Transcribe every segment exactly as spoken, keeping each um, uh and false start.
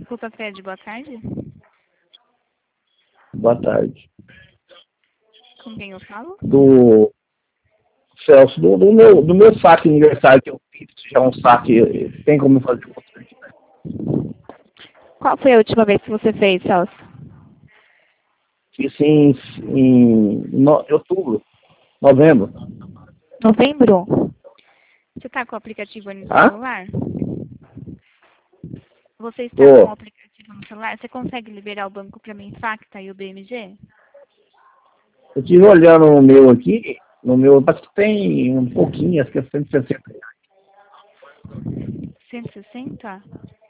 Desculpa, Fred, boa tarde. Boa tarde. Com quem eu falo? Do Celso, do, do, meu, do meu saque aniversário que eu fiz, já é um saque, tem como fazer outro aqui, né? Qual foi a última vez que você fez, Celso? Fiz em, em no, outubro, novembro. Novembro? Você tá com o aplicativo aí no Ah? celular? Você está com o Tô. aplicativo no celular? Você consegue liberar o banco para mim, Facta e o B M G? Eu estive olhando no meu aqui, no meu, acho que tem um pouquinho, acho que é cento e sessenta reais. cento e sessenta?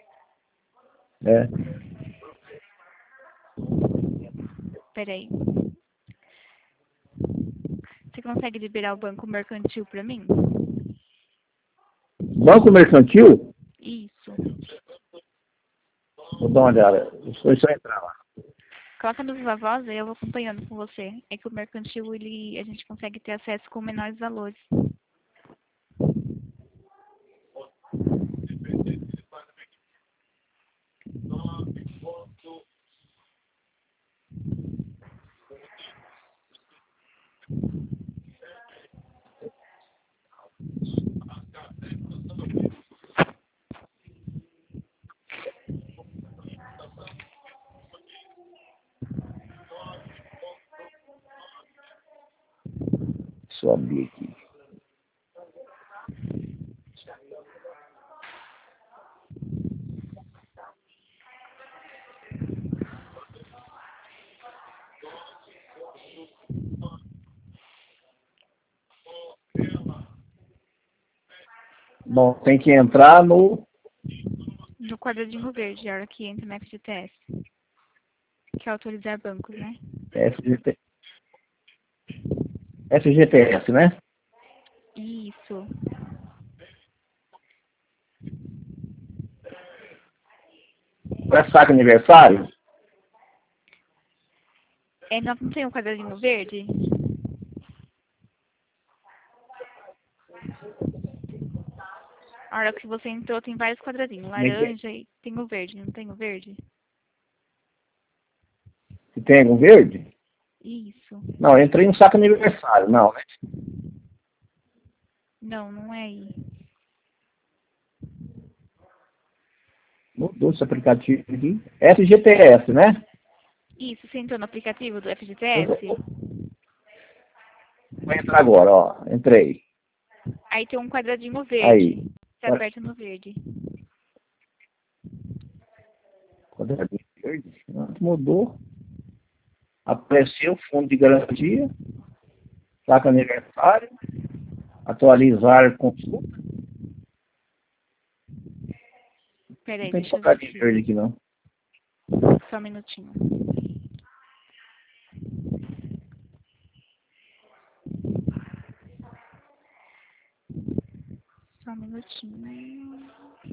É. Peraí. Você consegue liberar o banco mercantil para mim? Banco Mercantil? Isso. Vou dar uma olhada. Deixa eu só entrar lá. Coloca no Viva Voz e eu vou acompanhando com você. É que o mercantil, ele, a gente consegue ter acesso com menores valores. Deixa eu abrir aqui. Bom, tem que entrar no No quadradinho verde, a hora que entra no F G T S. Que é autorizar bancos, né? F G T, F G T S, né? Isso. Para saque aniversário? É, não tem um quadradinho verde? A hora que você entrou tem vários quadradinhos. Laranja e tem o verde, não tem o verde? Tem algum verde? Isso. Não, eu entrei no saque aniversário, não, né? Não, não é aí. Mudou esse aplicativo aqui. F G T S, né? Isso, você entrou no aplicativo do F G T S? Vou entrar agora, ó. Entrei. Aí tem um quadradinho verde. Aí. Você aperta no verde. Quadradinho verde. Mudou. Apareceu fundo de garantia. Saque aniversário. Atualizar consulta. Peraí, Não tem deixa eu ver quadradinho aqui. verde aqui, não. Só um minutinho. Só um minutinho.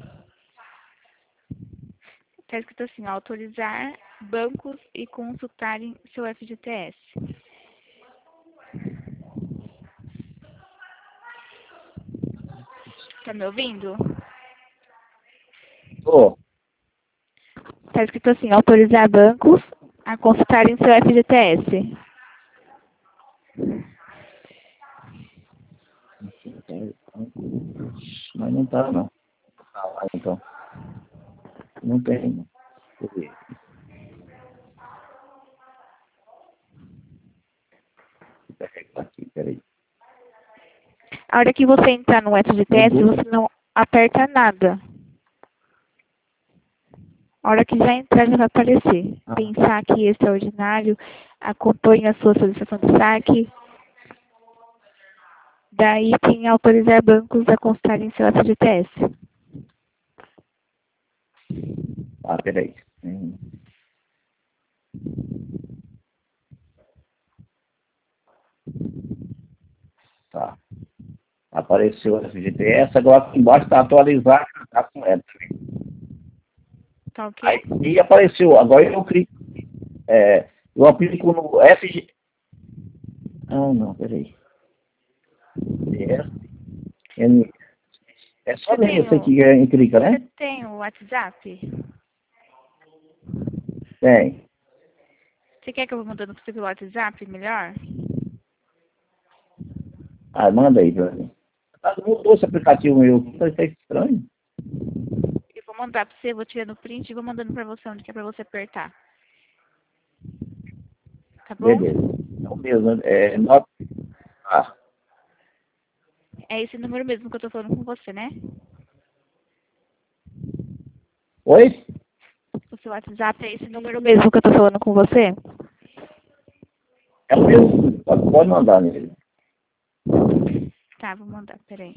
Tá escrito assim, ó, autorizar bancos e consultarem seu F G T S. Tá me ouvindo? Tô. Tá escrito assim, autorizar bancos a consultarem seu F G T S. Mas não tá, não. Tá lá, então. Não tem, não. Deixa eu ver. Aqui, peraí. A hora que você entrar no F G T S, Mudou. você não aperta nada. A hora que já entrar, já vai aparecer. Ah. Tem saque extraordinário, acompanhe a sua solicitação de saque. Daí tem autorizar bancos a consultarem seu F G T S. Ah, peraí. Hum. Tá. Apareceu o F G T S, agora aqui embaixo está atualizar a moeda. Tá ok? Aí e apareceu, agora eu clico. É, eu aplico no F G. Ah, não, peraí. S, N. É só Você tem nesse o, aqui que a gente clica, você né? tem o WhatsApp? Tem. Você quer que eu vou mandando para você pelo WhatsApp, melhor? Ah, manda aí pra mim. Ah, mudou esse aplicativo meu aqui, tá tá estranho. Eu vou mandar para você, vou tirando print e vou mandando para você onde que é para você apertar. Tá bom? Beleza. É o mesmo, né? É nove. Ah, É esse número mesmo que eu tô falando com você, né? oi? O seu WhatsApp é esse número mesmo que eu tô falando com você? É o mesmo. Pode, pode mandar nele. Tá, vou mandar, peraí.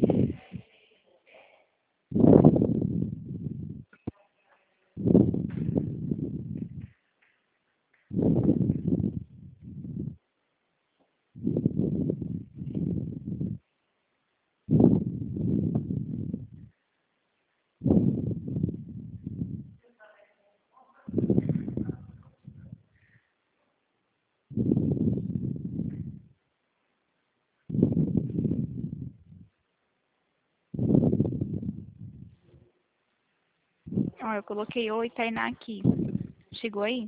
Ó, eu coloquei Oi, Tainá aqui. Chegou aí?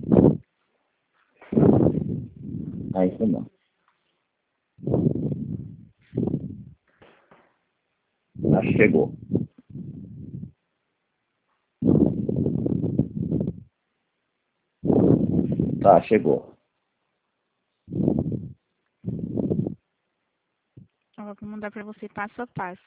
Ainda não. Ah, chegou. Tá, chegou. Ó, vou mandar pra você passo a passo.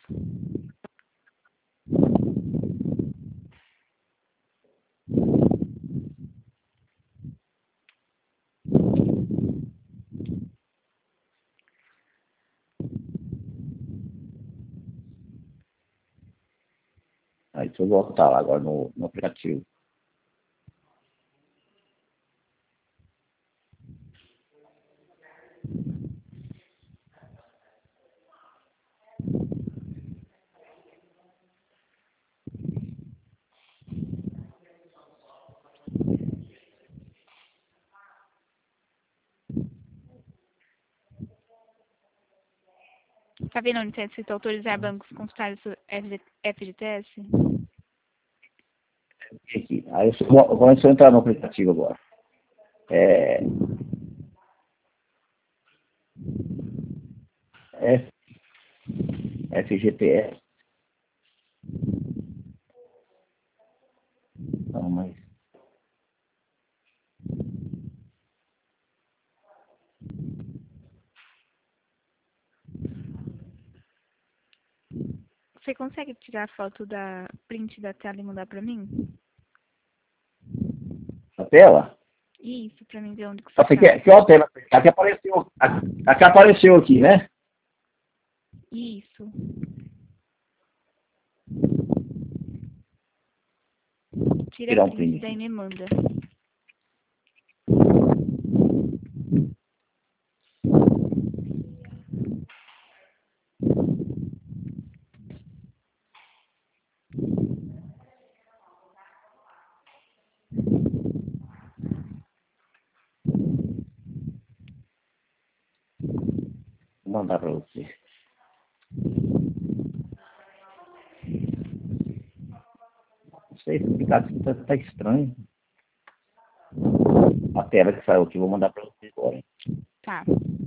Aí deixa eu voltar lá agora no, no aplicativo. Tá vendo onde tem escrito autorizar bancos consultar o F G T S? Aqui. Aí eu só vou, vou só entrar no aplicativo agora. É, F, F G T S. Não, mas. Você consegue tirar a foto da print da tela e mandar pra mim? A tela? Isso, pra mim ver onde que você Ah, você tá. quer, que ó, a tela? Aqui apareceu. Aqui apareceu aqui, né? Isso. Tira a Tirar um print, print daí aqui. me manda. Vou mandar pra você. Não sei, esse aplicativo tá, tá estranho. A tela que saiu aqui, vou mandar pra você agora. Hein? Tá.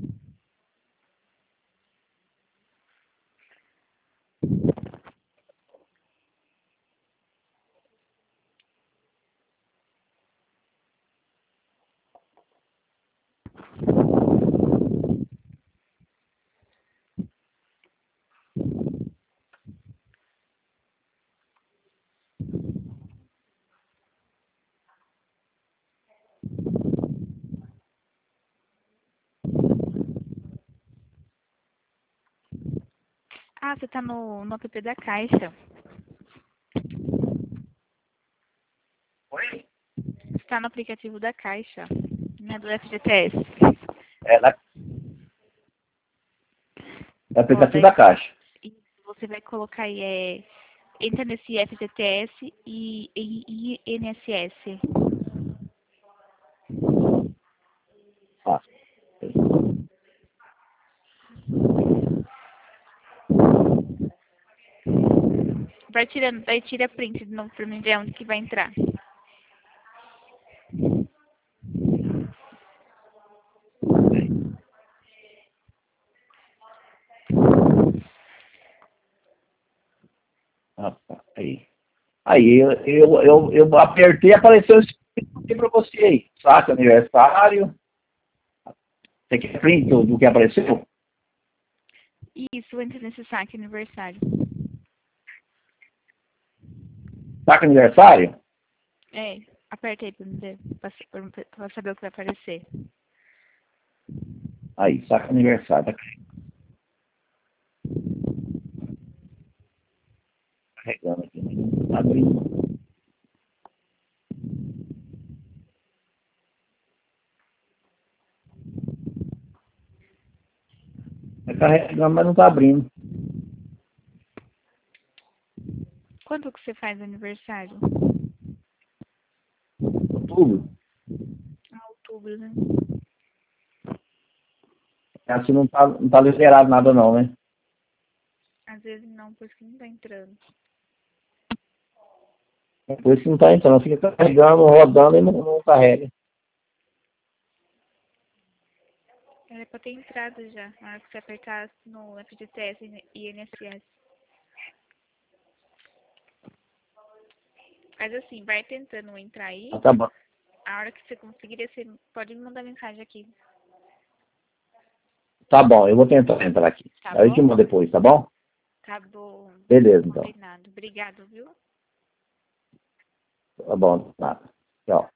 Ah, você tá no, no app da Caixa. Oi? Você tá no aplicativo da Caixa, né, do F G T S. É, na, é Ó, aplicativo daí da Caixa. você vai colocar aí, é, entra nesse F G T S e, e, e I N S S. Ah, Vai tirando, daí tira print de novo pra mim ver onde que vai entrar. Ah, tá. Aí. Aí eu, eu, eu, eu apertei e apareceu esse aqui pra você aí. Saque aniversário. Você quer print do, do que apareceu? Isso, entra nesse saque aniversário. Saque aniversário? É, aperta aí pra, me ver, pra, pra, pra saber o que vai aparecer. Aí, saque aniversário. Tá carregando aqui, mas não tá abrindo. Tá carregando, mas não tá abrindo. Quando que você faz aniversário? Outubro? Ah, outubro, né? Assim não tá, não tá liberado nada não, né? Às vezes não, por isso que não tá entrando. É por isso que não tá entrando. Fica carregando, rodando e não, não carrega. Era pra ter entrado já, na hora que você apertar no F G T S e I N S S. Mas assim, vai tentando entrar aí. Ah, tá bom. A hora que você conseguir, você pode me mandar mensagem aqui. Tá bom, eu vou tentar entrar aqui. Tá Aí eu te bom? mando depois, tá bom? Tá bom. Beleza, então. Combinado. Obrigado, viu? Tá bom, tá. Tchau.